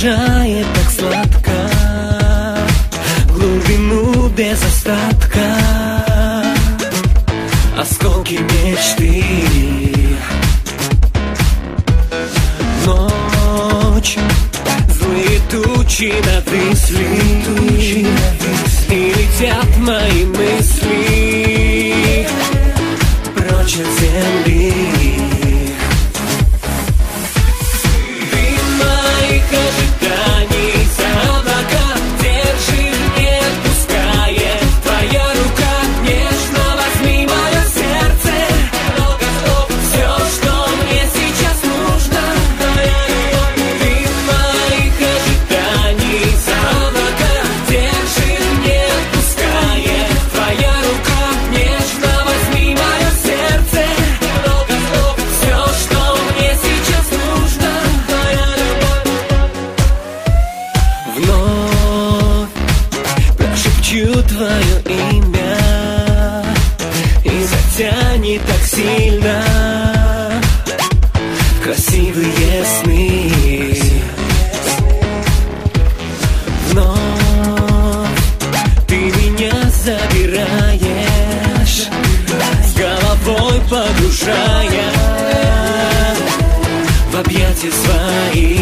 погружает так сладко в глубину без остатка. Осколки мечты. Ночь, злые тучи нависли, и летят мои мысли прочь от земли. Дым моих ожиданий за облака держит, не отпускает. Твоя рука нежно возьми мое сердце. Все, что мне сейчас нужно, твоя любовь. Дым моих ожиданий за облака держит, не отпускает. Твоя рука нежно возьми мое сердце. Все, что мне сейчас нужно, твоя любовь. Вновь прошепчу твое имя и затянет так сильно в красивые сны. Вновь ты меня забираешь, с головой погружая в объятия свои.